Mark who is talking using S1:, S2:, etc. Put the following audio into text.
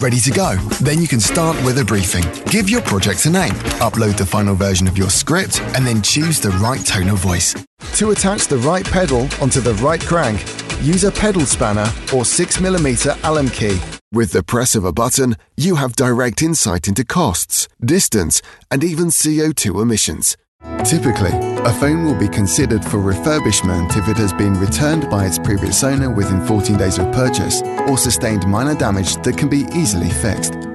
S1: Ready to go? Then you can start with a briefing. Give your project a name, upload the final version of your script, and then choose the right tone of voice. To attach the right pedal onto the right crank, use a pedal spanner or 6mm Allen key. With the press of a button, you have direct insight into costs, distance, and even CO2 emissions. Typically, a phone will be considered for refurbishment if it has been returned by its previous owner within 14 days of purchase or sustained minor damage that can be easily fixed.